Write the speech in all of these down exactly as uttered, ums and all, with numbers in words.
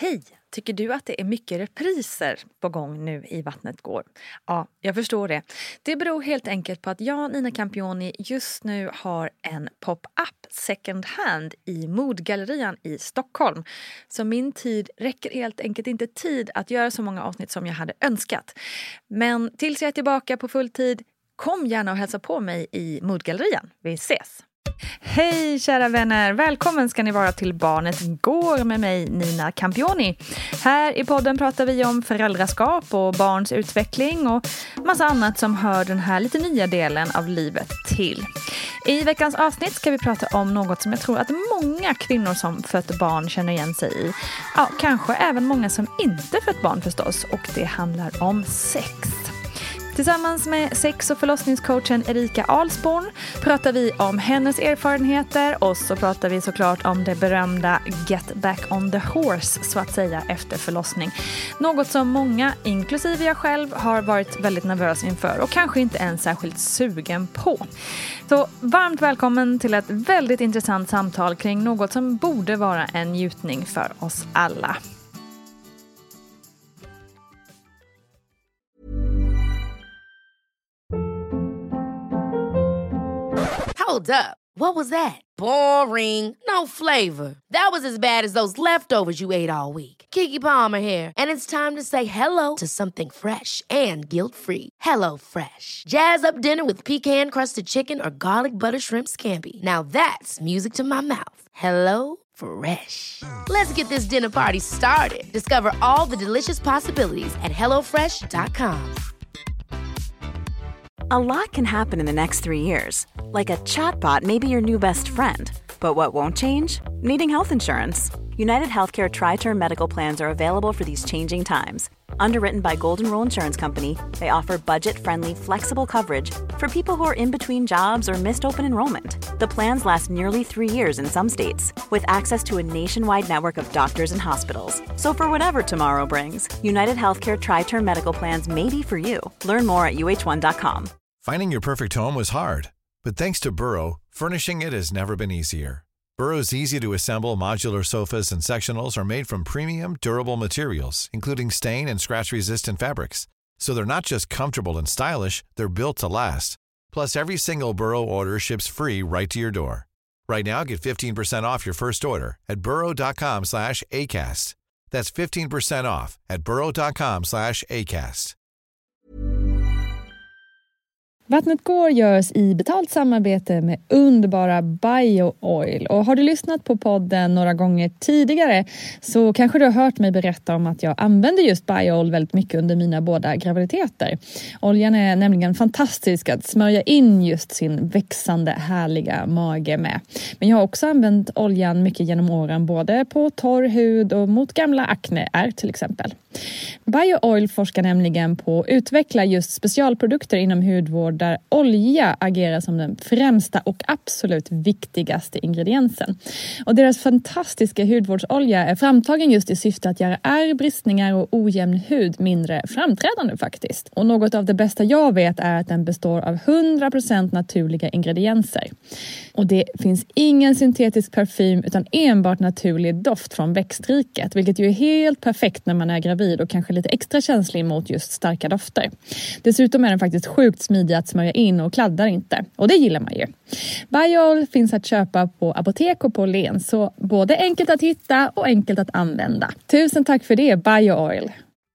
Hej! Tycker du att det är mycket repriser på gång nu i Vattnet går? Ja, jag förstår det. Det beror helt enkelt på att jag, Nina Campioni, just nu har en pop-up second hand i Modgallerian i Stockholm. Så min tid räcker helt enkelt inte tid att göra så många avsnitt som jag hade önskat. Men tills jag är tillbaka på full tid, kom gärna och hälsa på mig i Modgallerian. Vi ses! Hej kära vänner, välkommen ska ni vara till Barnet går med mig Nina Campioni. Här i podden pratar vi om föräldraskap och barns utveckling och massa annat som hör den här lite nya delen av livet till. I veckans avsnitt ska vi prata om något som jag tror att många kvinnor som fött barn känner igen sig i. Ja, kanske även många som inte fött barn förstås, och det handlar om sex. Tillsammans med sex- och förlossningscoachen Erika Alsborn pratar vi om hennes erfarenheter, och så pratar vi såklart om det berömda get back on the horse så att säga efter förlossning. Något som många, inklusive jag själv, har varit väldigt nervös inför och kanske inte ens särskilt sugen på. Så varmt välkommen till ett väldigt intressant samtal kring något som borde vara en njutning för oss alla. Hold up. What was that? Boring. No flavor. That was as bad as those leftovers you ate all week. Keke Palmer here, and it's time to say hello to something fresh and guilt-free. Hello Fresh. Jazz up dinner with pecan-crusted chicken or garlic butter shrimp scampi. Now that's music to my mouth. Hello Fresh. Let's get this dinner party started. Discover all the delicious possibilities at hello fresh dot com. A lot can happen in the next three years. Like a chatbot may be your new best friend. But what won't change? Needing health insurance. United Healthcare Tri-Term Medical Plans are available for these changing times. Underwritten by Golden Rule Insurance Company, they offer budget-friendly, flexible coverage for people who are in between jobs or missed open enrollment. The plans last nearly three years in some states, with access to a nationwide network of doctors and hospitals. So for whatever tomorrow brings, United Healthcare Tri-Term Medical Plans may be for you. Learn more at U H one dot com. Finding your perfect home was hard, but thanks to Burrow, furnishing it has never been easier. Burrow's easy-to-assemble modular sofas and sectionals are made from premium, durable materials, including stain and scratch-resistant fabrics. So they're not just comfortable and stylish, they're built to last. Plus, every single Burrow order ships free right to your door. Right now, get fifteen percent off your first order at burrow.com slash ACAST. That's fifteen percent off at burrow.com slash ACAST. Vattnet går görs i betalt samarbete med underbara BioOil. Och har du lyssnat på podden några gånger tidigare så kanske du har hört mig berätta om att jag använder just BioOil väldigt mycket under mina båda graviditeter. Oljan är nämligen fantastisk att smörja in just sin växande härliga mage med. Men jag har också använt oljan mycket genom åren, både på torr hud och mot gamla akneär till exempel. BioOil forskar nämligen på att utveckla just specialprodukter inom hudvård där olja agerar som den främsta och absolut viktigaste ingrediensen. Och deras fantastiska hudvårdsolja är framtagen just i syfte att göra ärr, bristningar och ojämn hud mindre framträdande faktiskt. Och något av det bästa jag vet är att den består av hundra procent naturliga ingredienser. Och det finns ingen syntetisk parfym utan enbart naturlig doft från växtriket, vilket ju är helt perfekt när man är gravid och kanske lite extra känslig mot just starka dofter. Dessutom är den faktiskt sjukt smidig att smörja in och kladdar inte. Och det gillar man ju. BioOil finns att köpa på apotek och på Len, så både enkelt att hitta och enkelt att använda. Tusen tack för det, BioOil.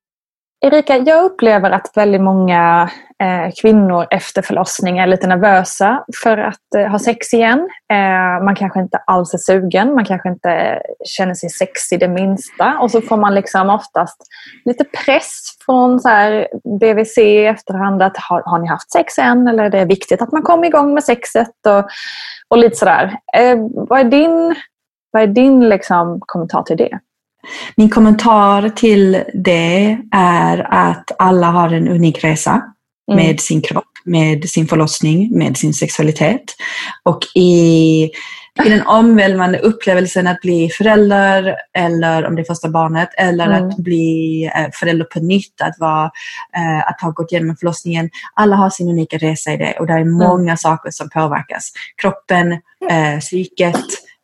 Erika, jag upplever att väldigt många eh, kvinnor efter förlossning är lite nervösa för att eh, ha sex igen. Eh, man kanske inte alls är sugen, man kanske inte känner sig sexig det minsta. Och så får man liksom oftast lite press från så här B V C i efterhand att har, har ni haft sex än? Eller är det viktigt att man kommer igång med sexet? Och, och lite sådär. Eh, vad är din, vad är din liksom, kommentar till det? Min kommentar till det är att alla har en unik resa mm. med sin kropp, med sin förlossning, med sin sexualitet. Och i, i den omvälvande upplevelsen att bli förälder, eller om det är första barnet, eller mm. att bli förälder på nytt, att, vara, att ha gått igenom förlossningen. Alla har sin unika resa i det, och det är många mm. saker som påverkas. Kroppen, mm. psyket,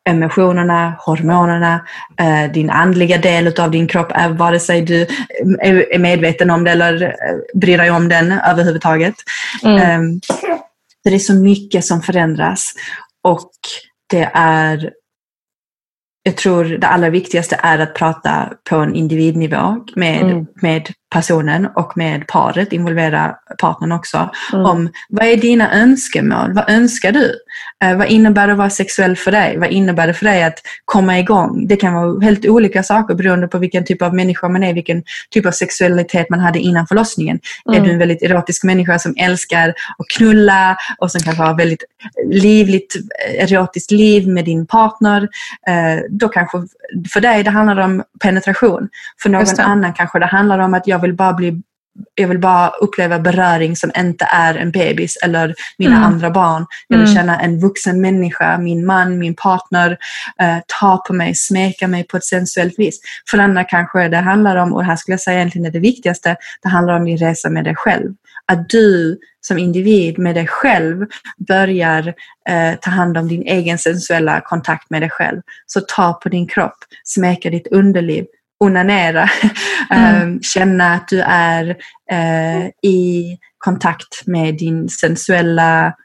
emotionerna, hormonerna, eh, din andliga del av din kropp, är vare sig du är, är medveten om det eller eh, bryr dig om den överhuvudtaget. Mm. Um, det är så mycket som förändras, och det är, jag tror det allra viktigaste är att prata på en individnivå med, mm. med personen och med paret, involvera partnern också, mm. om vad är dina önskemål, vad önskar du? Eh, vad innebär det att vara sexuell för dig? Vad innebär det för dig att komma igång? Det kan vara helt olika saker beroende på vilken typ av människa man är, vilken typ av sexualitet man hade innan förlossningen. Mm. Är du en väldigt erotisk människa som älskar att knulla och som kanske har väldigt livligt erotiskt liv med din partner, eh, då kanske för dig det handlar om penetration. För någon annan kanske det handlar om att jag vill bara bli jag vill bara uppleva beröring som inte är en bebis eller mina mm. andra barn. Jag vill mm. känna en vuxen människa, min man, min partner, eh, ta på mig, smeka mig på ett sensuellt vis. För andra kanske det handlar om, och här skulle jag säga egentligen är det viktigaste, det handlar om din resa med dig själv. Att du som individ med dig själv börjar eh, ta hand om din egen sensuella kontakt med dig själv. Så ta på din kropp, smeka ditt underliv, onanera, mm. känna att du är eh, i kontakt med din sensuella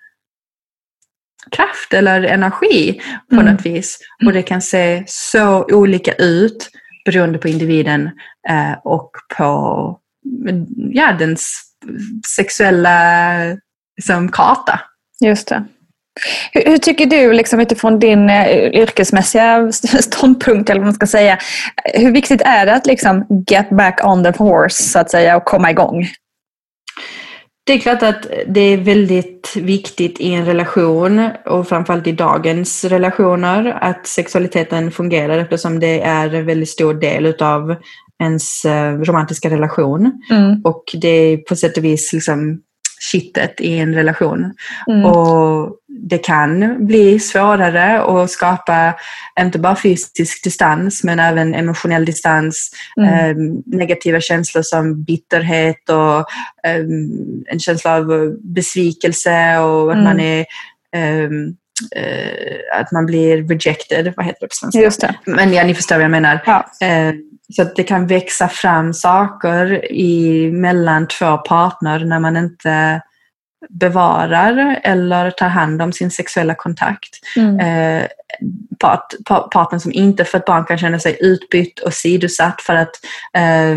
kraft eller energi på mm. något vis. Och det kan se så olika ut beroende på individen eh, och på ja, dens sexuella liksom, karta. Just det. Hur, hur tycker du liksom, utifrån din uh, yrkesmässiga ståndpunkt eller vad man ska säga, hur viktigt är det att liksom get back on the horse så att säga och komma igång? Det är klart att det är väldigt viktigt i en relation, och framförallt i dagens relationer, att sexualiteten fungerar, eftersom det är en väldigt stor del av ens romantiska relation. Mm. Och det är på sätt och vis liksom kittet i en relation. Mm. Och det kan bli svårare att skapa inte bara fysisk distans men även emotionell distans, mm. eh, negativa känslor som bitterhet och eh, en känsla av besvikelse och att mm. man är eh, eh, att man blir rejected, vad heter det på svenska? Just det. Men ja, ni förstår vad jag menar. Ja. Eh, Så att det kan växa fram saker i mellan två partner när man inte bevarar eller tar hand om sin sexuella kontakt. Mm. Eh, part, part, partner som inte för ett barn kan känna sig utbytt och sidosatt för att eh,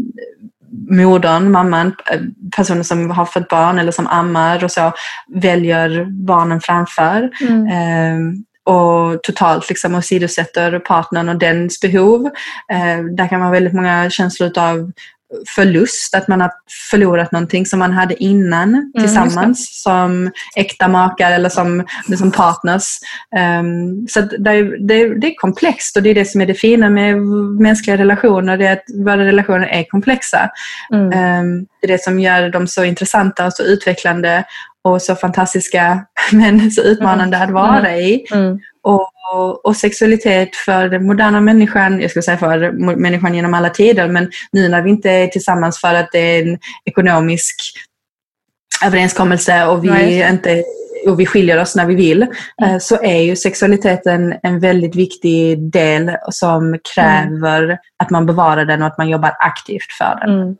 modern, mamman, personer som har fött barn eller som ammar och så väljer barnen framför. Mm. Eh, och totalt liksom åsidosätter partnern och dens behov. Eh, där kan man ha väldigt många känslor av förlust, att man har förlorat någonting som man hade innan mm, tillsammans som äkta makar eller som, som partners. Um, så det är, det, det är komplext, och det är det som är det fina med mänskliga relationer, det är att våra relationer är komplexa. Mm. Um, det är det som gör dem så intressanta och så utvecklande och så fantastiska men så utmanande mm. att vara i. Mm. Och, och sexualitet för den moderna människan, jag skulle säga för människan genom alla tider, men nu när vi inte är tillsammans för att det är en ekonomisk överenskommelse och vi, Nej. inte, och vi skiljer oss när vi vill, mm. så är ju sexualiteten en väldigt viktig del som kräver mm. att man bevarar den och att man jobbar aktivt för den. Mm.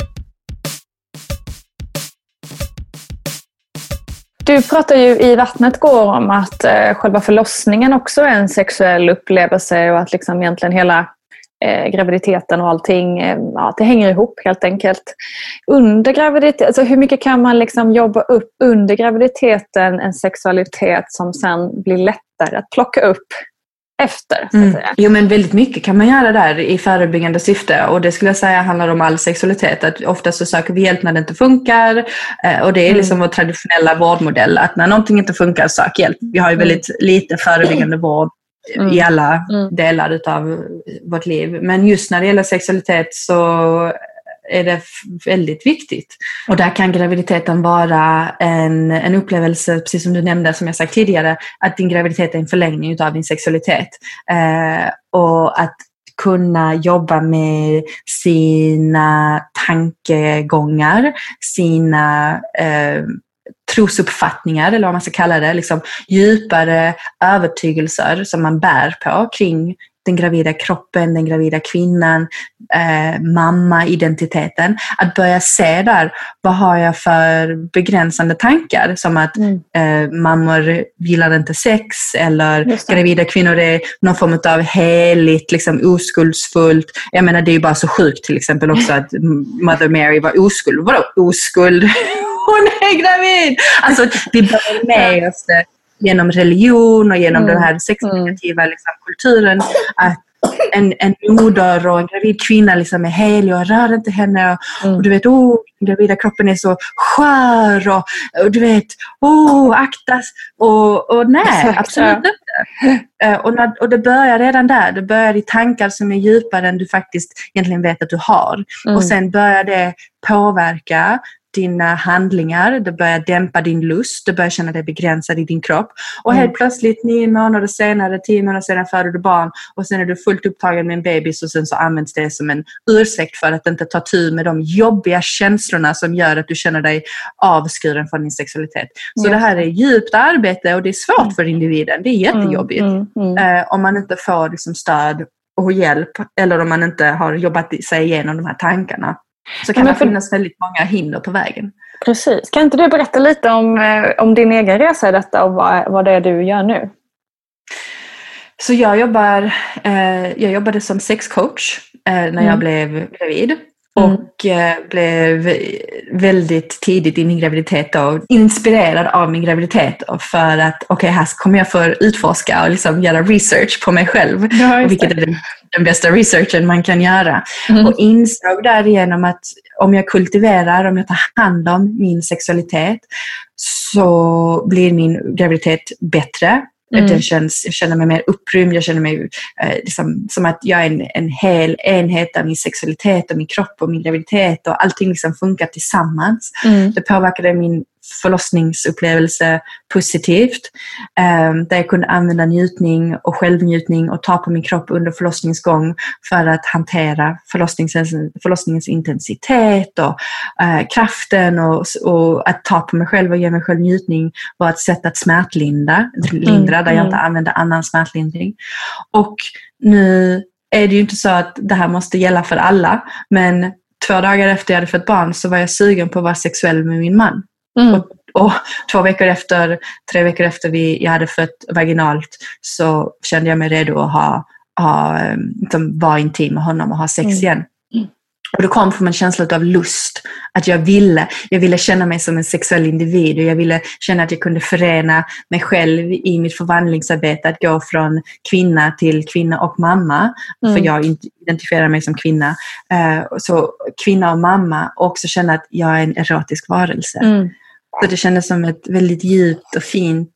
Du pratar ju i Vattnet går om att eh, själva förlossningen också är en sexuell upplevelse och att liksom egentligen hela eh, graviditeten och allting, eh, ja, det hänger ihop helt enkelt. Under graviditet, alltså hur mycket kan man liksom jobba upp under graviditeten en sexualitet som sen blir lättare att plocka upp efter, så att mm. säga. Jo, men väldigt mycket kan man göra där i förebyggande syfte, och det skulle jag säga handlar om all sexualitet, att oftast så söker vi hjälp när det inte funkar, och det är liksom mm. vår traditionella vårdmodell, att när någonting inte funkar, sök hjälp. Vi har ju väldigt lite förebyggande vård mm. i alla mm. delar av vårt liv, men just när det gäller sexualitet så är det väldigt viktigt. Och där kan graviditeten vara en, en upplevelse, precis som du nämnde, som jag sagt tidigare, att din graviditet är en förlängning av din sexualitet. Eh, och att kunna jobba med sina tankegångar, sina eh, trosuppfattningar, eller vad man ska kalla det, liksom djupare övertygelser som man bär på kring den gravida kroppen, den gravida kvinnan, eh, mamma-identiteten. Att börja se där, vad har jag för begränsande tankar? Som att mm. eh, mammor gillar inte sex, eller gravida kvinnor är någon form av heligt, liksom oskuldsfullt. Jag menar, det är ju bara så sjukt till exempel också att Mother Mary var oskuld. Vadå oskuld? Hon är gravid! Alltså, vi börjar med oss det genom religion och genom mm. den här sexnegativa liksom, kulturen, att en, en moder och en gravid kvinna liksom är helig och rör inte henne och, mm. och du vet, oh, den gravida kroppen är så skör och, och du vet, oh, aktas och, och nej, exakt, absolut ja. inte. Uh, och, när, och det börjar redan där, det börjar i tankar som är djupare än du faktiskt egentligen vet att du har. Mm. Och sen börjar det påverka dina handlingar, det börjar dämpa din lust, det börjar känna dig begränsad i din kropp. Och helt mm. plötsligt, nio månader senare, tio månader senare föder du barn och sen är du fullt upptagen med en bebis och sen så används det som en ursäkt för att inte ta tur med de jobbiga känslorna som gör att du känner dig avskuren från din sexualitet. Så mm. det här är djupt arbete och det är svårt mm. för individen. Det är jättejobbigt mm. Mm. Mm. Eh, om man inte får liksom, stöd och hjälp, eller om man inte har jobbat sig igenom de här tankarna. Så kan ja, det för... finnas väldigt många hinder på vägen. Precis. Kan inte du berätta lite om, om din egen resa i detta och vad, vad det är du gör nu? Så jag jobbar, eh, jag jobbade som sexcoach eh, när mm. jag blev gravid. Mm. Och eh, blev väldigt tidigt i min graviditet och inspirerad av min graviditet för att okej, okay, här kommer jag få utforska och liksom göra research på mig själv. Ja, och vilket är den, den bästa researchen man kan göra. Mm. Och insåg därigenom att om jag kultiverar, om jag tar hand om min sexualitet så blir min graviditet bättre. Mm. Den känns, jag känner mig mer upprymd, jag känner mig eh, liksom, som att jag är en, en hel enhet av min sexualitet och min kropp och min graviditet och allting liksom funkar tillsammans. Mm. Det påverkade min förlossningsupplevelse positivt, eh, där jag kunde använda njutning och självnjutning och ta på min kropp under förlossningsgång för att hantera förlossningens, förlossningens intensitet och eh, kraften och, och att ta på mig själv och ge mig själv njutning var ett sätt att smärtlindra, lindra, mm. där jag inte använde annan smärtlindring. Och nu är det ju inte så att det här måste gälla för alla, men två dagar efter jag hade fått barn så var jag sugen på att vara sexuell med min man. Mm. Och, och två veckor efter, tre veckor efter vi, jag hade fött vaginalt så kände jag mig redo att ha, ha, liksom, vara intim med honom och ha sex mm. igen. Mm. Och det kom från en känsla av lust, att jag ville, jag ville känna mig som en sexuell individ och jag ville känna att jag kunde förena mig själv i mitt förvandlingsarbete, att gå från kvinna till kvinna och mamma, mm. för jag identifierar mig som kvinna. Uh, så kvinna och mamma, och också känna att jag är en erotisk varelse. Mm. Så det kändes som ett väldigt djupt och fint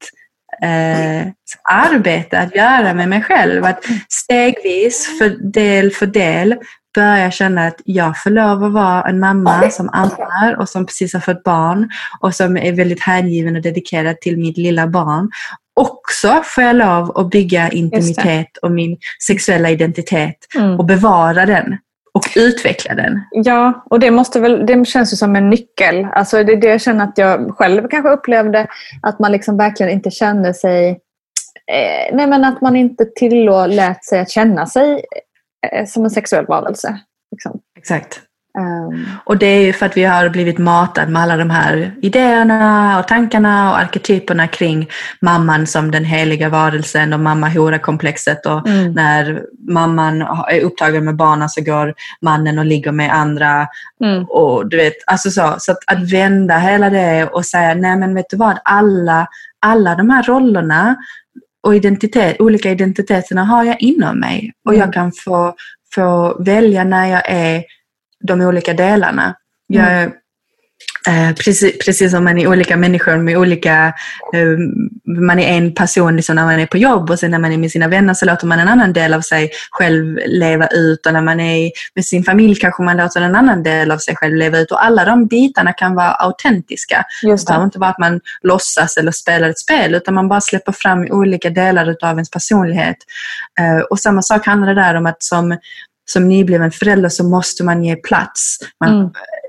eh, arbete att göra med mig själv. Att stegvis, för del för del, börja känna att jag får lov att vara en mamma som ammar och som precis har fått barn och som är väldigt hängiven och dedikerad till mitt lilla barn. Också får jag lov att bygga intimitet och min sexuella identitet mm. och bevara den. Och utveckla den. Ja, och det måste väl, det känns ju som en nyckel. Alltså det är det jag känner att jag själv kanske upplevde, att man liksom verkligen inte kände sig, eh, nej men att man inte tillät sig att känna sig eh, som en sexuell varelse. Liksom. Exakt. Um. Och det är ju för att vi har blivit matade med alla de här idéerna och tankarna och arketyperna kring mamman som den heliga varelsen och mamma-hora-komplexet och mm. när mamman är upptagen med barnen så går mannen och ligger med andra mm. och du vet, alltså så, så att, att vända hela det och säga, nej men vet du vad, alla, alla de här rollerna och identitet, olika identiteterna har jag inom mig och mm. jag kan få, få välja när jag är de olika delarna. Jag, mm. eh, precis, precis som man är olika människor med olika, eh, man är en person liksom när man är på jobb och sen när man är med sina vänner så låter man en annan del av sig själv leva ut och när man är med sin familj kanske man låter en annan del av sig själv leva ut och alla de bitarna kan vara autentiska. Just det. Det behöver inte vara att man låtsas eller spelar ett spel utan man bara släpper fram olika delar av ens personlighet. Eh, och samma sak handlar det där om att som Som nybliven förälder så måste man ge plats. Man, mm.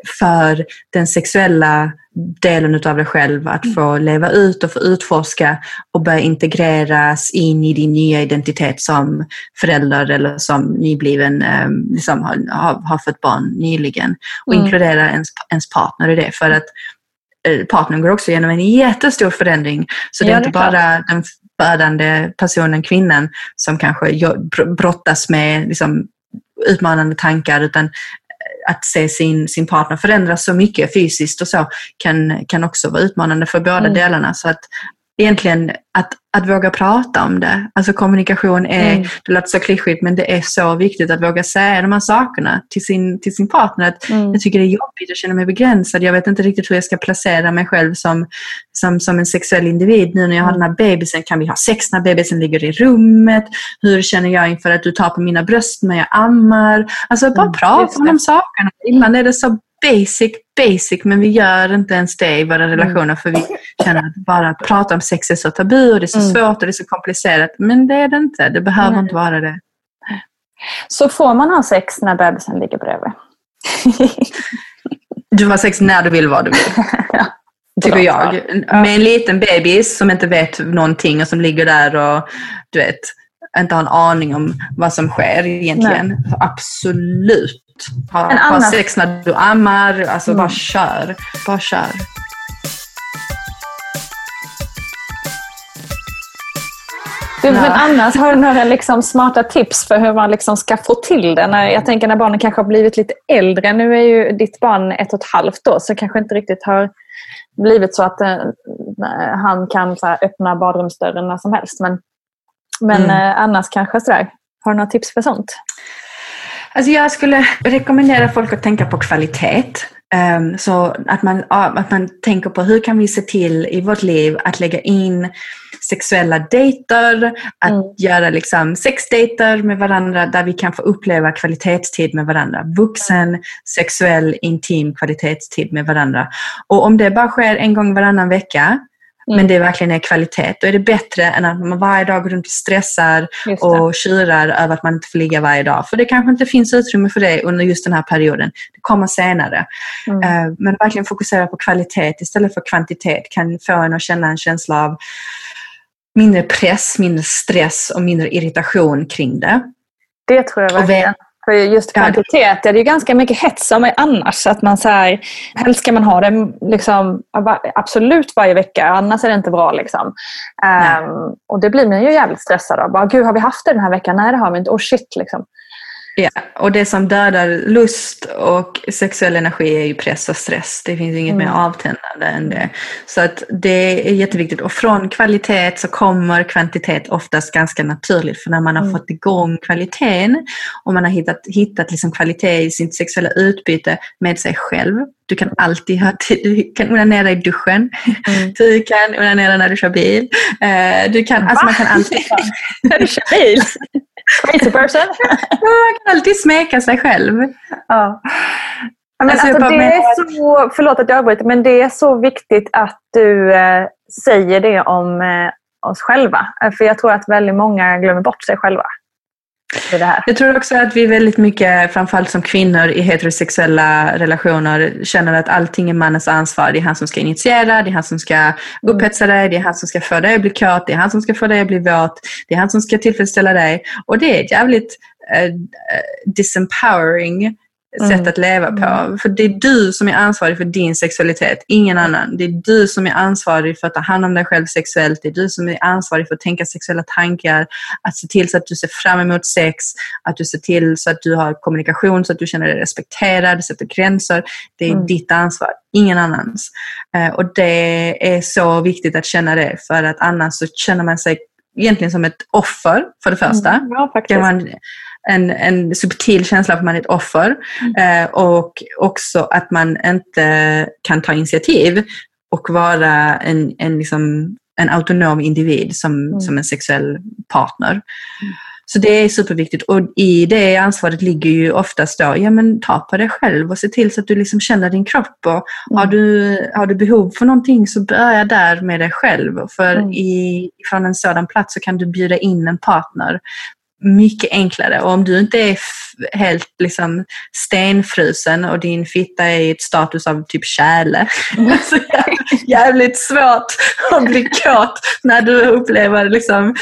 för den sexuella delen av dig själv att få leva ut och få utforska och börja integreras in i din nya identitet som förälder eller som nybliven, liksom har, har, har fått barn nyligen, och mm. inkludera ens, ens partner i det, för att partnern går också igenom en jättestor förändring, så det är ja, inte det är bara den födande personen, kvinnan, som kanske brottas med liksom utmanande tankar, utan att se sin, sin partner förändras så mycket fysiskt och så kan, kan också vara utmanande för båda mm. delarna. Så att egentligen att, att våga prata om det, alltså kommunikation är, mm. det låter så klyschigt, men det är så viktigt att våga säga de här sakerna till sin, till sin partner. Att mm. jag tycker det är jobbigt, jag känner mig begränsad, jag vet inte riktigt hur jag ska placera mig själv som, som, som en sexuell individ. Nu när jag har den här bebisen, kan vi ha sex när bebisen ligger i rummet? Hur känner jag inför att du tar på mina bröst när jag ammar? Alltså bara mm. prata om de sakerna. Ibland är det så basic, basic, men vi gör inte ens det i våra relationer mm. för vi känner att bara prata om sex är så tabu och det är så mm. svårt och det är så komplicerat, men det är det inte, det behöver Nej. inte vara det. Så får man ha sex när bebisen ligger bredvid? Du har sex när du vill, vad du vill. Ja, tycker jag. Med en liten bebis som inte vet någonting och som ligger där och du vet, inte har en aning om vad som sker egentligen. Absolut. Ha, ha sex när du ammar, alltså mm. bara kör, bara kör. Du, men annars har du några liksom smarta tips för hur man liksom ska få till det? När, jag tänker när barnen kanske har blivit lite äldre, nu är ju ditt barn ett och ett halvt då, så kanske inte riktigt har blivit så att eh, han kan så här, öppna badrumsdörren när som helst, men, men mm. eh, annars kanske sådär. Har du några tips för sånt? Alltså jag skulle rekommendera folk att tänka på kvalitet. Um, så att man, att man tänker på hur kan vi se till i vårt liv att lägga in sexuella dejter, att mm. göra liksom sexdejter med varandra där vi kan få uppleva kvalitetstid med varandra. Vuxen, sexuell, intim kvalitetstid med varandra. Och om det bara sker en gång varannan vecka, Mm. men det verkligen är kvalitet, då är det bättre än att man varje dag går runt och stressar och tjurar över att man inte får ligga varje dag. För det kanske inte finns utrymme för det under just den här perioden. Det kommer senare. Mm. Uh, men verkligen fokusera på kvalitet istället för kvantitet kan få en att känna en känsla av mindre press, mindre stress och mindre irritation kring det. Det tror jag verkligen. För just kvantitet, ja, det är ju ganska mycket hets om annars. Att man så här, helst ska man ha det liksom, absolut varje vecka, annars är det inte bra. Liksom. Um, och det blir man ju jävligt stressad av. Bara, gud, har vi haft det den här veckan? Nej, det har vi inte. Oh shit, liksom. Ja, och det som dödar lust och sexuell energi är ju press och stress. Det finns inget mm. mer avtändande än det. Så att det är jätteviktigt. Och från kvalitet så kommer kvantitet oftast ganska naturligt. För när man har mm. fått igång kvaliteten och man har hittat, hittat liksom kvalitet i sitt sexuella utbyte med sig själv. Du kan alltid ha till, du kan onanera i duschen. Mm. Du kan onanera när du kör bil. Du kan, alltså man kan alltid... när du kör bil? Crazy person. Man kan alltid smeka sig själv. Ja. Men alltså, alltså, det är så, förlåt att jag avbryter, men det är så viktigt att du eh, säger det om eh, oss själva. För jag tror att väldigt många glömmer bort sig själva. Det här. Jag tror också att vi väldigt mycket, framförallt som kvinnor i heterosexuella relationer, känner att allting är mannens ansvar. Det är han som ska initiera, det är han som ska upphetsa dig, det är han som ska få dig att bli kåt, det är han som ska få dig att bli våt, det är han som ska tillfredsställa dig. Och det är ett jävligt uh, disempowering sätt mm. att leva på. Mm. För det är du som är ansvarig för din sexualitet, ingen annan. Det är du som är ansvarig för att ta hand om dig själv sexuellt. Det är du som är ansvarig för att tänka sexuella tankar, att se till så att du ser fram emot sex, att du ser till så att du har kommunikation, så att du känner dig respekterad, sätter gränser. Det är mm. ditt ansvar, ingen annans. Uh, och det är så viktigt att känna det, för att annars så känner man sig egentligen som ett offer för det första. Mm. Ja, faktiskt. Man, En, en subtil känsla att man är ett offer mm. eh, och också att man inte kan ta initiativ och vara en, en, liksom, en autonom individ som, mm. som en sexuell partner. Mm. Så det är superviktigt, och i det ansvaret ligger ju oftast då, ja men ta på dig själv och se till så att du liksom känner din kropp, och mm. har, du, har du behov för någonting så börja där med dig själv, för mm. i, från en sådan plats så kan du bjuda in en partner mycket enklare. Och om du inte är f- helt liksom stenfrusen och din fitta är i ett status av typ kärle, så jävligt, jävligt svårt att bli kåt när du upplever liksom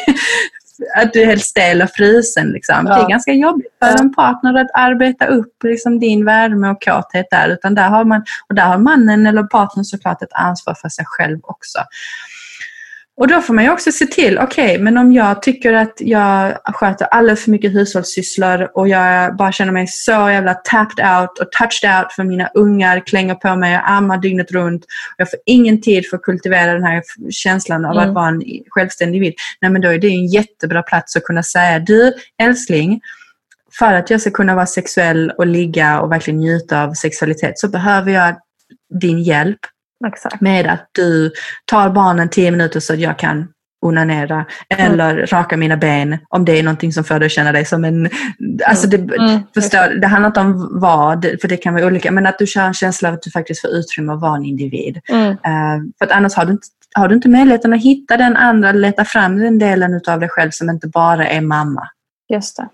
att du är helt stel och frusen. Liksom. Ja. Det är ganska jobbigt för ja. en partner att arbeta upp liksom, din värme och kåthet där. Utan där har man, och där har mannen eller partnern såklart ett ansvar för sig själv också. Och då får man ju också se till, okej, okay, men om jag tycker att jag sköter alldeles för mycket hushållssysslor och jag bara känner mig så jävla tapped out och touched out för mina ungar klänger på mig och ammar dygnet runt och jag får ingen tid för att kultivera den här känslan av mm. att vara en självständig individ. Nej, men då är det en jättebra plats att kunna säga, du älskling, för att jag ska kunna vara sexuell och ligga och verkligen njuta av sexualitet så behöver jag din hjälp. Exakt. Med att du tar barnen tio minuter så att jag kan onanera eller mm. raka mina ben om det är någonting som får dig att känna dig som en alltså det, mm. förstår, det handlar inte om vad, för det kan vara olika, men att du kör en känsla av att du faktiskt får utrymme att vara en individ. Mm. Uh, för att annars har du, inte, har du inte möjligheten att hitta den andra, leta fram den delen av dig själv som inte bara är mamma. Just det.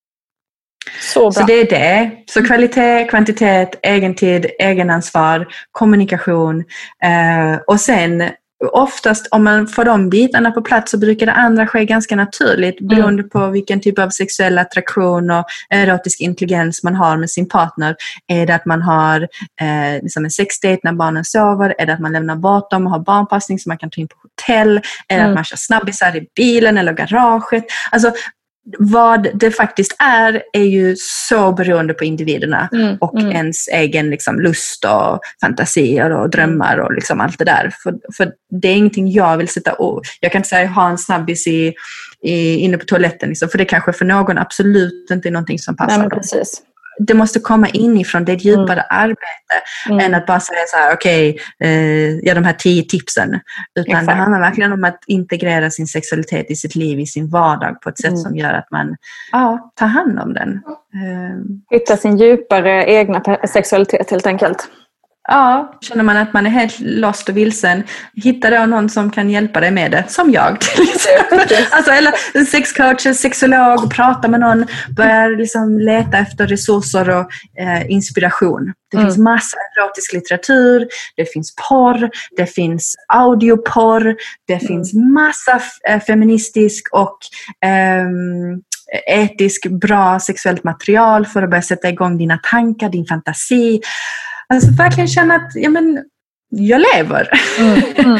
Så bra. Så det är det. Så kvalitet, kvantitet, egentid, egenansvar, kommunikation. Eh, och sen oftast om man får de bitarna på plats så brukar det andra ske ganska naturligt beroende mm. på vilken typ av sexuell attraktion och erotisk intelligens man har med sin partner. Är det att man har eh, liksom en sexdate när barnen sover? Är det att man lämnar bort dem och har barnpassning så man kan ta in på hotell? Är det mm. att man kör snabbisar i bilen eller garaget? Alltså vad det faktiskt är är ju så beroende på individerna mm, och mm. ens egen liksom, lust och fantasier och drömmar och liksom allt det där. För, för det är ingenting jag vill sätta och jag kan inte säga ha en snabbis i, i, inne på toaletten liksom, för det kanske för någon absolut inte är någonting som passar. Nej, dem. Precis. Det måste komma inifrån, det är ett djupare mm. arbete mm. än att bara säga så här, okej, okay, eh, ja de här tio tipsen. Utan Exakt. Det handlar verkligen om att integrera sin sexualitet i sitt liv, i sin vardag på ett sätt mm. som gör att man ja, tar hand om den. Eh. Hitta sin djupare egna sexualitet helt enkelt. Ja, känner man att man är helt lost och vilsen, hitta då någon som kan hjälpa dig med det, som jag till exempel. Alltså, eller sexcoach, sexolog, prata med någon, börja liksom leta efter resurser och eh, inspiration. Det mm. finns massa erotisk litteratur, det finns porr, det finns audioporr, det mm. finns massa f- feministisk och eh, etisk bra sexuellt material för att börja sätta igång dina tankar, din fantasi. Alltså verkligen känna att ja, men, jag lever. Mm, mm.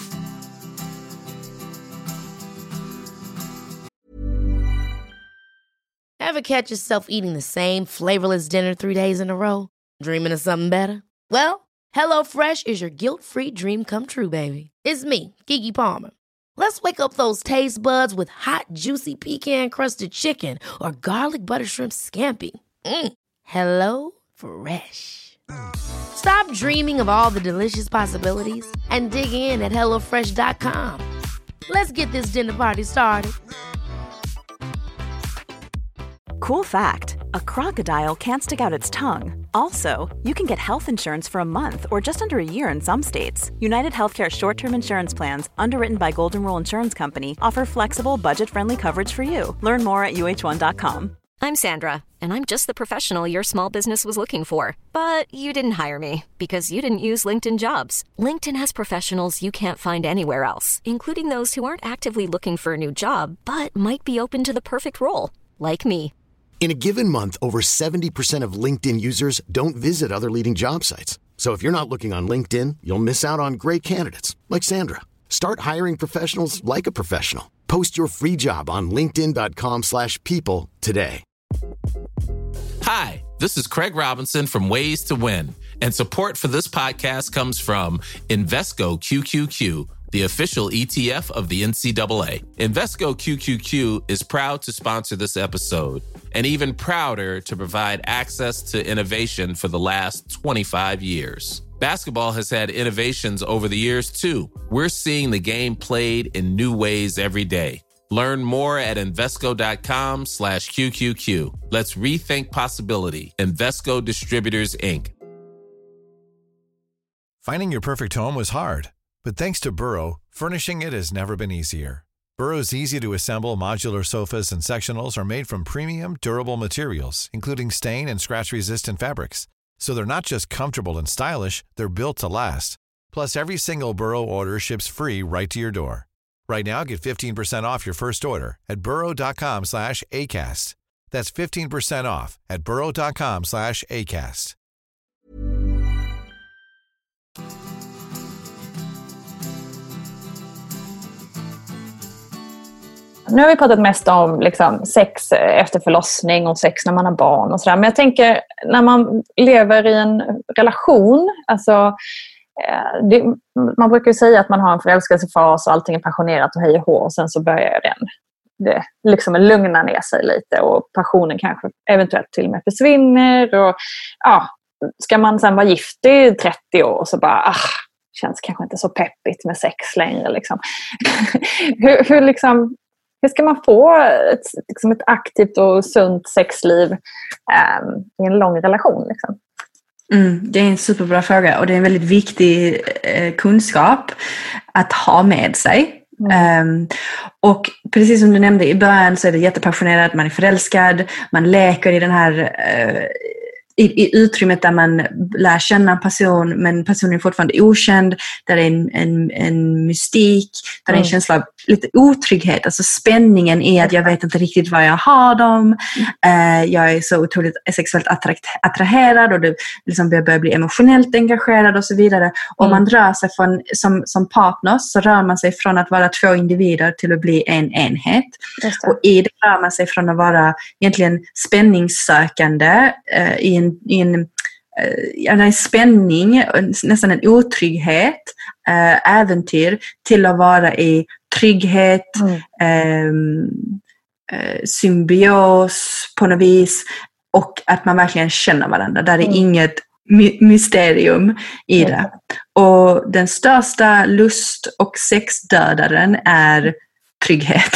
Ever catch yourself eating the same flavorless dinner three days in a row? Dreaming of something better? Well, HelloFresh is your guilt-free dream come true, baby. It's me, Keke Palmer. Let's wake up those taste buds with hot, juicy pecan-crusted chicken or garlic butter shrimp scampi. Mm. Hello Fresh. Stop dreaming of all the delicious possibilities and dig in at hello fresh dot com. Let's get this dinner party started. Cool fact, a crocodile can't stick out its tongue. Also, you can get health insurance for a month or just under a year in some states. United Healthcare short-term insurance plans, underwritten by Golden Rule Insurance Company, offer flexible, budget-friendly coverage for you. Learn more at U H one dot com. I'm Sandra, and I'm just the professional your small business was looking for. But you didn't hire me because you didn't use LinkedIn Jobs. LinkedIn has professionals you can't find anywhere else, including those who aren't actively looking for a new job, but might be open to the perfect role, like me. In a given month, over seventy percent of LinkedIn users don't visit other leading job sites. So if you're not looking on LinkedIn, you'll miss out on great candidates, like Sandra. Start hiring professionals like a professional. Post your free job on linkedin dot com slash people today. Hi, this is Craig Robinson from Ways to Win, and support for this podcast comes from Invesco Q Q Q, the official E T F of the N C double A. Invesco Q Q Q is proud to sponsor this episode, and even prouder to provide access to innovation for the last twenty-five years. Basketball has had innovations over the years, too. We're seeing the game played in new ways every day. Learn more at Invesco dot com slash Q Q Q. Let's rethink possibility. Invesco Distributors, Incorporated. Finding your perfect home was hard, but thanks to Burrow, furnishing it has never been easier. Burrow's easy-to-assemble modular sofas and sectionals are made from premium, durable materials, including stain and scratch-resistant fabrics. So they're not just comfortable and stylish, they're built to last. Plus, every single Burrow order ships free right to your door. Right now, get fifteen percent off your first order at burrow.com slash ACAST. That's fifteen percent off at burrow.com slash ACAST. Nu har vi pratat mest om liksom, sex efter förlossning och sex när man har barn och sådär. Men jag tänker, när man lever i en relation, alltså, det, man brukar ju säga att man har en förälskelsefas och allting är passionerat och hej och hå, och sen så börjar den det liksom lugna ner sig lite och passionen kanske eventuellt till och med försvinner. Och, ja, ska man sen vara gift i trettio år och så bara, ah, känns kanske inte så peppigt med sex längre. Liksom. hur, hur liksom... Hur ska man få ett, liksom ett aktivt och sunt sexliv eh, i en lång relation? Liksom? Mm, det är en superbra fråga och det är en väldigt viktig eh, kunskap att ha med sig. Mm. Um, och precis som du nämnde i början så är det jättepassionerat, man är förälskad, man leker i den här... Uh, I, i utrymmet där man lär känna en person men personen är fortfarande okänd, där det är en, en, en mystik, där det är en känsla av lite otrygghet, alltså spänningen är att jag vet inte riktigt var jag har dem, uh, jag är så otroligt sexuellt attrakt, attraherad och det liksom börjar bli emotionellt engagerad och så vidare, och mm. man rör sig från, som, som partner så rör man sig från att vara två individer till att bli en enhet, och i det rör man sig från att vara egentligen spänningssökande uh, i en i en, uh, en spänning, nästan en otrygghet, uh, äventyr, till att vara i trygghet, mm. um, uh, symbios på något vis, och att man verkligen känner varandra. Där är mm. inget my- mysterium i mm. det. Och den största lust- och sexdödaren är trygghet.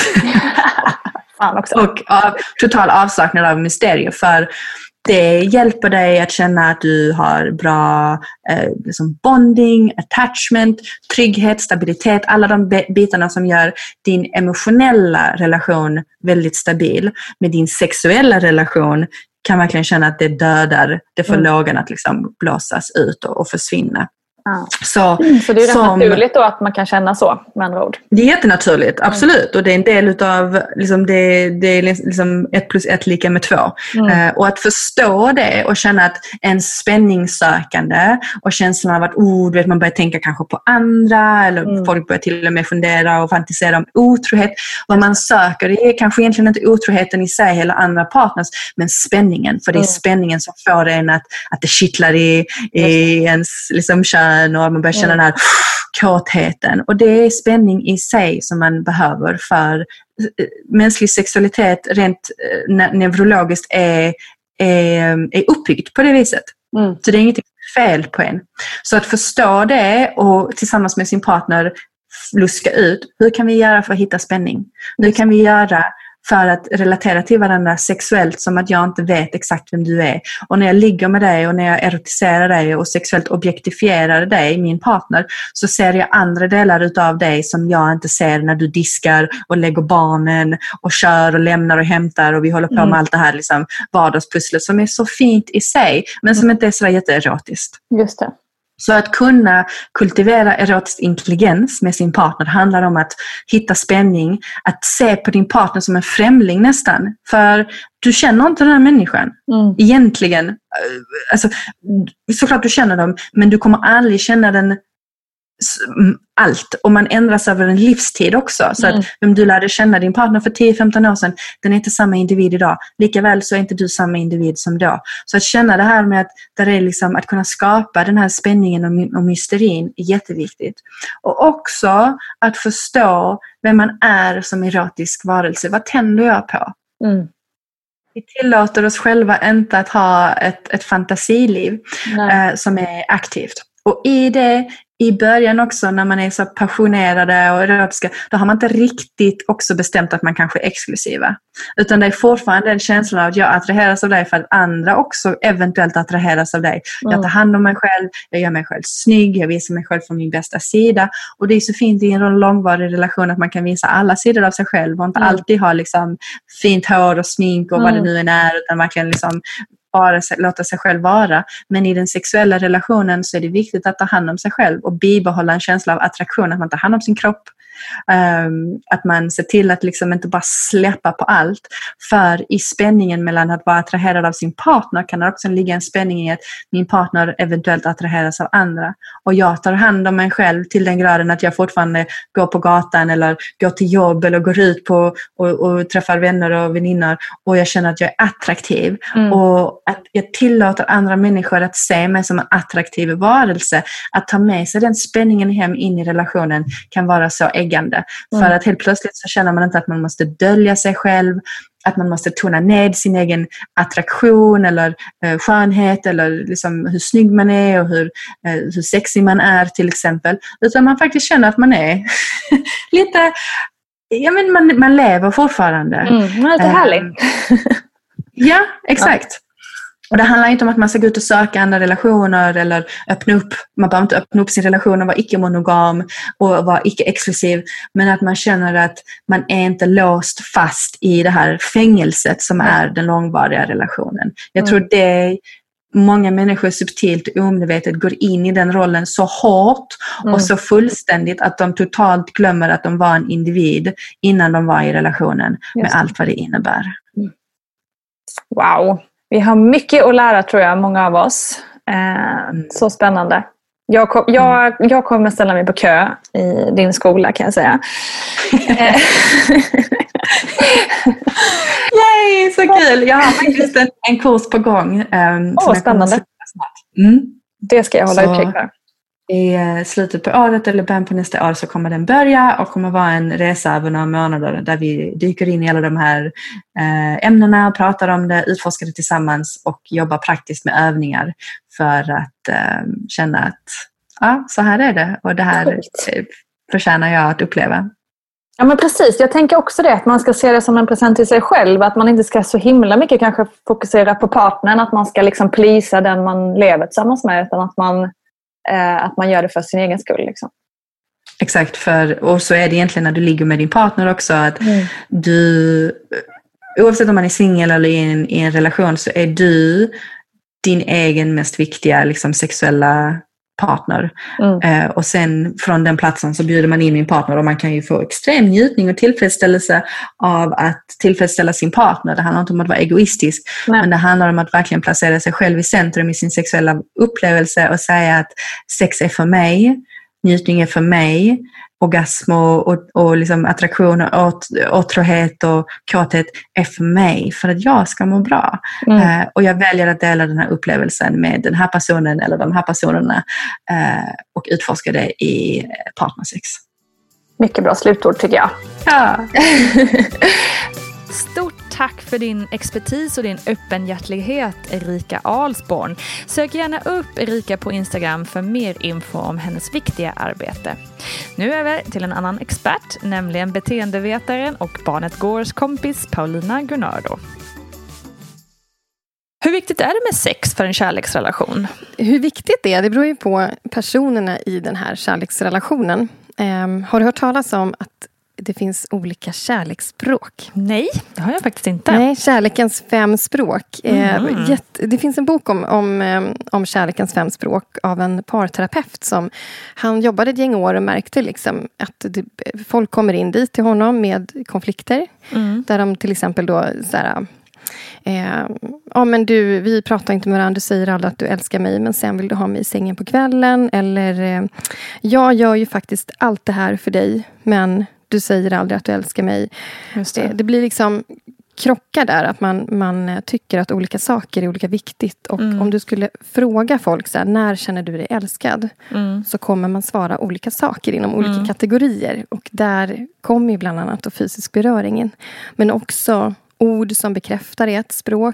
Fan också. Och av, total avsaknad av mysterium, för det hjälper dig att känna att du har bra eh, liksom bonding, attachment, trygghet, stabilitet, alla de bitarna som gör din emotionella relation väldigt stabil. Med din sexuella relation kan verkligen känna att det dödar det förmågan att liksom blåsas ut och, och försvinna. Ja. Så, mm, så det är rätt som, naturligt då att man kan känna så, med andra ord. Det är jättenaturligt, absolut. Mm. Och det är en del utav, liksom det, det är liksom ett plus ett lika med två. Mm. Uh, och att förstå det och känna att en spänningssökande och känslan av att oh, du vet, man börjar tänka kanske på andra, eller mm. folk börjar till och med fundera och fantisera om otrohet. Vad man söker, det är kanske egentligen inte otroheten i sig eller andra partners, men spänningen. För det är mm. spänningen som får en att, att det kittlar i, i ens liksom, kön, och man börjar känna mm. den här kåtheten. Och det är spänning i sig som man behöver, för mänsklig sexualitet rent ne- neurologiskt är, är, är uppbyggt på det viset. Mm. Så det är inget fel på en. Så att förstå det och tillsammans med sin partner luska ut, hur kan vi göra för att hitta spänning? Hur kan vi göra för att relatera till varandra sexuellt, som att jag inte vet exakt vem du är. Och när jag ligger med dig och när jag erotiserar dig och sexuellt objektifierar dig, min partner, så ser jag andra delar utav dig som jag inte ser när du diskar och lägger barnen och kör och lämnar och hämtar, och vi håller på med mm. allt det här liksom vardagspusslet som är så fint i sig, men som inte är så jätteerotiskt. Just det. Så att kunna kultivera erotisk intelligens med sin partner handlar om att hitta spänning, att se på din partner som en främling nästan. För du känner inte den här människan mm. egentligen. Alltså, såklart du känner dem, men du kommer aldrig känna den allt. Och man ändras över en livstid också. Så mm. att om du lärde känna din partner för tio femton år sedan, den är inte samma individ idag. Likaväl så är inte du samma individ som då. Så att känna det här med att, där är liksom, att kunna skapa den här spänningen och, och mysterin är jätteviktigt. Och också att förstå vem man är som erotisk varelse. Vad tänder jag på? Mm. Vi tillåter oss själva inte att ha ett, ett fantasiliv eh, som är aktivt. Och i det, i början också när man är så passionerade och erotiska, då har man inte riktigt också bestämt att man kanske är exklusiva. Utan det är fortfarande en känsla av att jag attraheras av dig för att andra också eventuellt attraheras av dig. Mm. Jag tar hand om mig själv, jag gör mig själv snygg, jag visar mig själv från min bästa sida. Och det är så fint i en långvarig relation att man kan visa alla sidor av sig själv och inte mm. alltid ha liksom fint hår och smink och mm. vad det nu än är, utan verkligen liksom bara låta sig själv vara. Men i den sexuella relationen så är det viktigt att ta hand om sig själv och bibehålla en känsla av attraktion, att man tar hand om sin kropp. Um, att man ser till att liksom inte bara släppa på allt. För i spänningen mellan att vara attraherad av sin partner kan det också ligga en spänning i att min partner eventuellt attraheras av andra. Och jag tar hand om mig själv till den graden att jag fortfarande går på gatan eller går till jobb eller går ut på och, och träffar vänner och väninnor och jag känner att jag är attraktiv. Mm. Och att jag tillåter andra människor att se mig som en attraktiv varelse. Att ta med sig den spänningen hem in i relationen kan vara så äggande. Mm. För att helt plötsligt så känner man inte att man måste dölja sig själv, att man måste tona ned sin egen attraktion eller eh, skönhet eller liksom hur snygg man är och hur, eh, hur sexig man är till exempel. Utan man faktiskt känner att man är lite, ja men man, man lever fortfarande. Mm, man är lite härlig. Uh, ja, exakt. Ja. Och det handlar inte om att man ska gå ut och söka andra relationer eller öppna upp. Man behöver inte öppna upp sin relation och vara icke-monogam och vara icke-exklusiv. Men att man känner att man är inte låst fast i det här fängelset som är den långvariga relationen. Jag mm. tror det många människor subtilt och omedvetet går in i den rollen så hårt mm. och så fullständigt att de totalt glömmer att de var en individ innan de var i relationen med allt vad det innebär. Mm. Wow! Vi har mycket att lära tror jag, många av oss. Eh, så spännande. Jag, kom, jag, jag kommer ställa mig på kö i din skola kan jag säga. Yay, så kul! Jag har faktiskt en, en kurs på gång. Um, Åh, oh, spännande. Mm. Det ska jag hålla utkik för. I slutet på året eller början på nästa år så kommer den börja och kommer vara en resa över några månader där vi dyker in i alla de här eh, ämnena, pratar om det, utforskar det tillsammans och jobbar praktiskt med övningar för att eh, känna att ja, så här är det och det här eh, förtjänar jag att uppleva. Ja men precis, jag tänker också det att man ska se det som en present till sig själv, att man inte ska så himla mycket kanske fokusera på partnern, att man ska liksom plisa den man lever tillsammans med, utan att man att man gör det för sin egen skull. Liksom. Exakt, för, och så är det egentligen när du ligger med din partner också att mm. du, oavsett om man är singel eller i en, i en relation så är du din egen mest viktiga liksom, sexuella partner. Mm. Eh, och sen från den platsen så bjuder man in min partner och man kan ju få extrem njutning och tillfredsställelse av att tillfredsställa sin partner. Det handlar inte om att vara egoistisk, Nej. men det handlar om att verkligen placera sig själv i centrum i sin sexuella upplevelse och säga att sex är för mig, njutning är för mig, orgasm och, och, och liksom attraktion och åt, åtråhet och kåthet är för mig för att jag ska må bra. Mm. Uh, och jag väljer att dela den här upplevelsen med den här personen eller de här personerna uh, och utforska det i partnersex. Mycket bra slutord tycker jag. Ja. Stort tack för din expertis och din öppenhjärtlighet, Erika Alsborn. Sök gärna upp Erika på Instagram för mer info om hennes viktiga arbete. Nu över till en annan expert, nämligen beteendevetaren och Barnet Gårs kompis Paulina Gunnardo. Hur viktigt är det med sex för en kärleksrelation? Hur viktigt det är, det beror ju på personerna i den här kärleksrelationen. Um, har du hört talas om att det finns olika kärleksspråk? Nej, det har jag faktiskt inte. Nej, kärlekens fem språk. Mm. Eh, jätte, det finns en bok om, om, om kärlekens fem språk av en parterapeut som han jobbade ett gäng år och märkte liksom att det, folk kommer in dit till honom med konflikter. Mm. Där de till exempel då så här, Eh, ja men du, vi pratar inte med varandra, du säger aldrig att du älskar mig men sen vill du ha mig i sängen på kvällen, eller eh, jag gör ju faktiskt allt det här för dig men du säger aldrig att du älskar mig. Just det. Eh, det blir liksom krockar där, att man, man tycker att olika saker är olika viktigt och mm. om du skulle fråga folk så här, när känner du dig älskad? Mm. Så kommer man svara olika saker inom olika mm. kategorier och där kommer ju bland annat då fysisk beröring in. Men också ord som bekräftar i ett språk,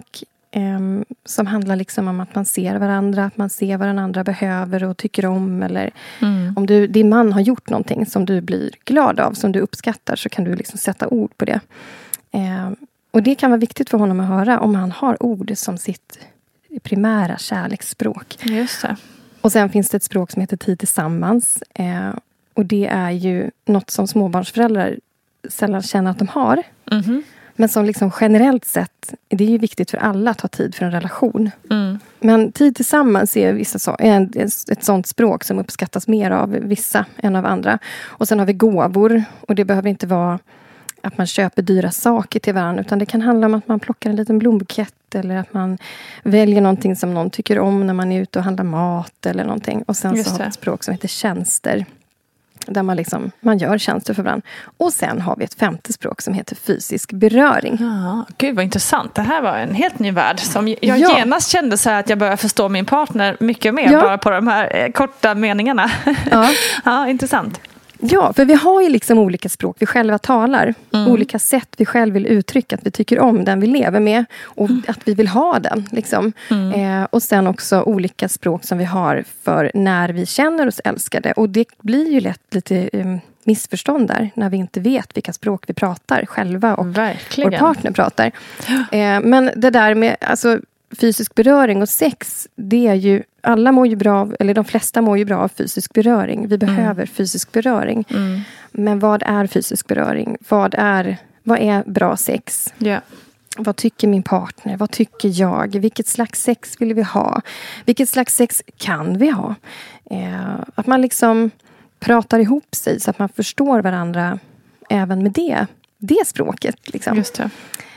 eh, som handlar liksom om att man ser varandra, att man ser vad den andra behöver och tycker om. Eller mm. om du, din man har gjort någonting som du blir glad av, som du uppskattar, så kan du liksom sätta ord på det. Eh, och det kan vara viktigt för honom att höra om han har ord som sitt primära kärleksspråk. Just det. Och sen finns det ett språk som heter tid tillsammans. Eh, och det är ju något som småbarnsföräldrar sällan känner att de har. Mm-hmm. Men som liksom generellt sett, det är ju viktigt för alla att ha tid för en relation. Mm. Men tid tillsammans är vissa så, är ett sånt språk som uppskattas mer av vissa än av andra. Och sen har vi gåvor. Och det behöver inte vara att man köper dyra saker till varandra. Utan det kan handla om att man plockar en liten blombukett. Eller att man väljer någonting som någon tycker om när man är ute och handlar mat eller någonting. Och sen så har vi ett språk som heter tjänster. Där man, liksom, man gör tjänster för varandra. Och sen har vi ett femte språk som heter fysisk beröring. Ja, gud vad intressant. Det här var en helt ny värld. Som jag ja. genast kände så här att jag började förstå min partner mycket mer. Ja. Bara på de här eh, korta meningarna. Ja. Ja, intressant. Ja, för vi har ju liksom olika språk vi själva talar. Mm. Olika sätt vi själv vill uttrycka att vi tycker om den vi lever med. Och mm. att vi vill ha den. Liksom. Mm. Eh, och sen också olika språk som vi har för när vi känner oss älskade. Och det blir ju lätt lite eh, missförstånd där. När vi inte vet vilka språk vi pratar själva och Verkligen. vår partner pratar. Eh, men det där med alltså, fysisk beröring och sex, det är ju, alla mår ju bra av, eller de flesta mår ju bra av fysisk beröring. Vi behöver mm. fysisk beröring. Mm. Men vad är fysisk beröring? Vad är, vad är bra sex? Yeah. Vad tycker min partner? Vad tycker jag? Vilket slags sex vill vi ha? Vilket slags sex kan vi ha? Eh, att man liksom pratar ihop sig så att man förstår varandra även med det, det språket. Liksom. Just det.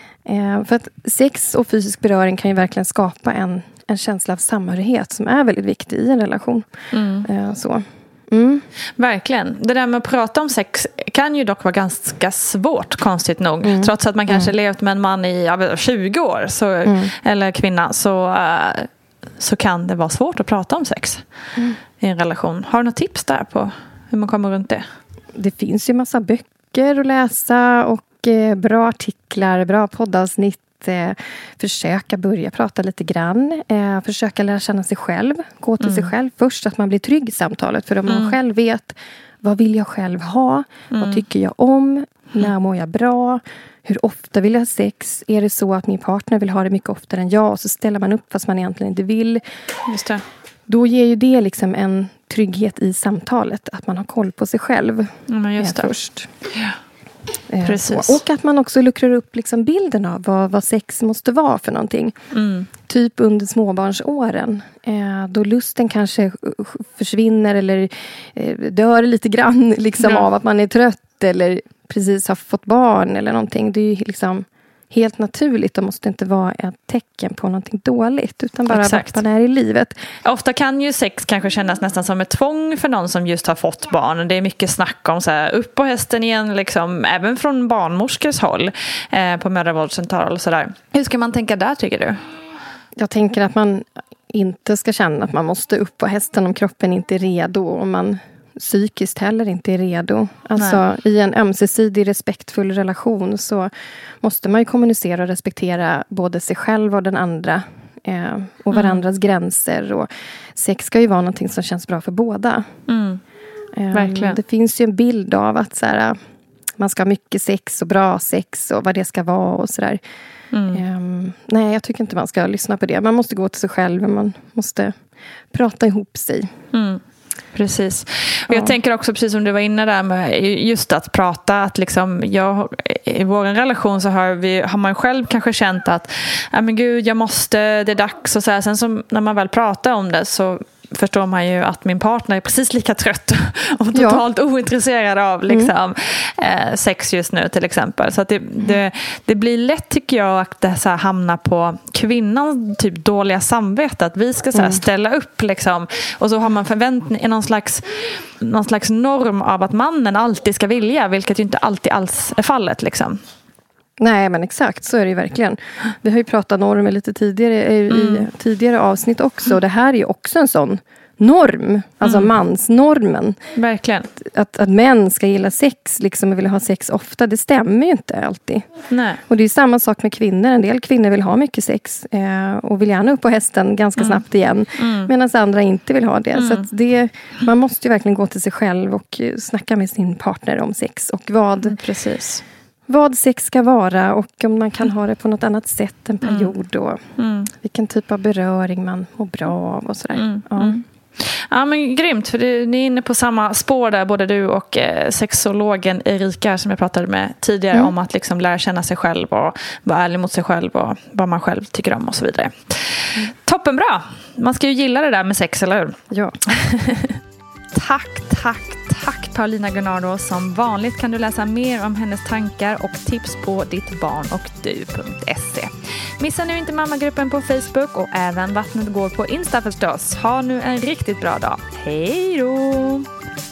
Eh, för att sex och fysisk beröring kan ju verkligen skapa en, en känsla av samhörighet som är väldigt viktig i en relation. Mm. Eh, så. Mm. Verkligen. Det där med att prata om sex kan ju dock vara ganska svårt, konstigt nog. Mm. Trots att man kanske mm. levt med en man i ja, tjugo år så, mm. eller kvinna så, uh, så kan det vara svårt att prata om sex mm. i en relation. Har du några tips där på hur man kommer runt det? Det finns ju massa böcker att läsa och bra artiklar, bra poddavsnitt. Eh, försöka börja prata lite grann. Eh, försöka lära känna sig själv. Gå till mm. sig själv först, att man blir trygg i samtalet. För om mm. man själv vet, vad vill jag själv ha? Mm. Vad tycker jag om? När mår jag bra? Hur ofta vill jag ha sex? Är det så att min partner vill ha det mycket oftare än jag? Och så ställer man upp fast man egentligen inte vill. Just det. Då ger ju det liksom en trygghet i samtalet. Att man har koll på sig själv. Mm, just det. Först. Ja. Precis. Och att man också luckrar upp liksom bilden av vad, vad sex måste vara för någonting. Mm. Typ under småbarnsåren. Eh, då lusten kanske försvinner eller eh, dör lite grann liksom, ja. av att man är trött eller precis har fått barn eller någonting. Det är ju liksom helt naturligt och måste inte vara ett tecken på någonting dåligt utan bara Exakt. vad man är i livet. Ofta kan ju sex kanske kännas nästan som ett tvång för någon som just har fått barn. Det är mycket snack om så här, upp på hästen igen liksom, även från barnmorskors håll eh, på mödravårdscentral och sådär. Hur ska man tänka där tycker du? Jag tänker att man inte ska känna att man måste upp på hästen om kroppen inte är redo och man psykiskt heller inte är redo. Alltså Nej. i en ömsesidig respektfull relation så måste man ju kommunicera och respektera både sig själv och den andra eh, och varandras mm. gränser och sex ska ju vara någonting som känns bra för båda. Mm. Eh, Verkligen. Det finns ju en bild av att så här, man ska ha mycket sex och bra sex och vad det ska vara och sådär. Mm. Eh, nej, jag tycker inte man ska lyssna på det. Man måste gå till sig själv och man måste prata ihop sig. Mm. Precis. Och jag ja. tänker också precis som du var inne där med just att prata att liksom jag, i vår relation så har, vi, har man själv kanske känt att ja men gud jag måste, det är dags och så här. Sen så, när man väl pratar om det så förstår man ju att min partner är precis lika trött och totalt ja. ointresserad av liksom, mm. eh, sex just nu till exempel. Så att det, det, det blir lätt tycker jag att det så här hamnar på kvinnans typ dåliga samvete. Att vi ska så här, ställa upp liksom, och så har man förväntning, någon slags, någon slags norm av att mannen alltid ska vilja, vilket ju inte alltid alls är fallet liksom. Nej, men exakt, så är det ju verkligen. Vi har ju pratat normer lite tidigare i, mm. i tidigare avsnitt också. Och det här är ju också en sån norm. Alltså mm. mansnormen. Verkligen. Att, att män ska gilla sex liksom, och vill ha sex ofta, det stämmer ju inte alltid. Nej. Och det är samma sak med kvinnor. En del kvinnor vill ha mycket sex eh, och vill gärna upp på hästen ganska mm. snabbt igen. Mm. Medan andra inte vill ha det. Mm. Så att det, man måste ju verkligen gå till sig själv och snacka med sin partner om sex. Och vad... Mm, precis. Vad sex ska vara och om man kan ha det på något annat sätt en period och mm. vilken typ av beröring man mår bra av och sådär. Mm. Ja. Mm. Ja, men grymt, för det, ni är inne på samma spår där, både du och eh, sexologen Erika som jag pratade med tidigare mm. om att liksom lära känna sig själv och vara ärlig mot sig själv och vad man själv tycker om och så vidare. Mm. Toppenbra! Man ska ju gilla det där med sex, eller hur? Ja. Tack, tack, tack Paulina Gunnardo. Som vanligt kan du läsa mer om hennes tankar och tips på dittbarnochddu punkt se. Missa nu inte mammagruppen på Facebook och även Vattnet går på Insta förstås. Ha nu en riktigt bra dag. Hej då!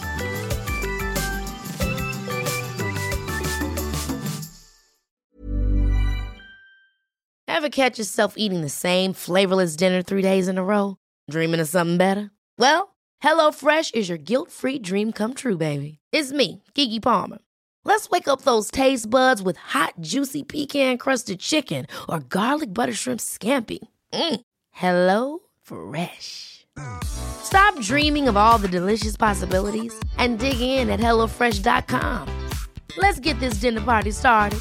Ever catch yourself eating the same flavorless dinner three days in a row? Dreaming of something better? Well, HelloFresh is your guilt-free dream come true, baby. It's me, Keke Palmer. Let's wake up those taste buds with hot, juicy pecan-crusted chicken or garlic butter shrimp scampi. Mm. Hello Fresh. Stop dreaming of all the delicious possibilities and dig in at hello fresh dot com. Let's get this dinner party started.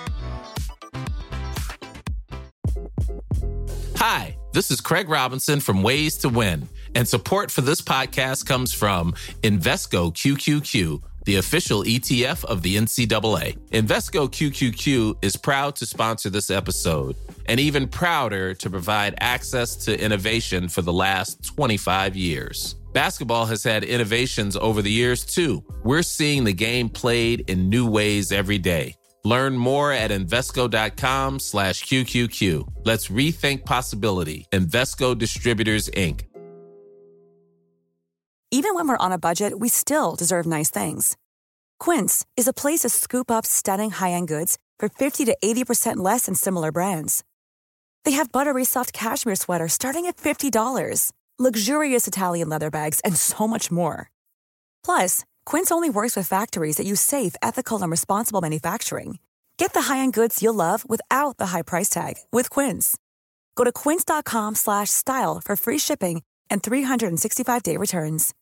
Hi, this is Craig Robinson from Ways to Win, and support for this podcast comes from Invesco Q Q Q, the official E T F of the N C double A. Invesco Q Q Q is proud to sponsor this episode, and even prouder to provide access to innovation for the last twenty-five years. Basketball has had innovations over the years, too. We're seeing the game played in new ways every day. Learn more at Invesco.com slash QQQ. Let's rethink possibility. Invesco Distributors, Incorporated. Even when we're on a budget, we still deserve nice things. Quince is a place to scoop up stunning high-end goods for fifty to eighty percent less than similar brands. They have buttery soft cashmere sweaters starting at fifty dollars, luxurious Italian leather bags, and so much more. Plus, Quince only works with factories that use safe, ethical, and responsible manufacturing. Get the high-end goods you'll love without the high price tag with Quince. Go to quince.com slash style for free shipping and three sixty-five day returns.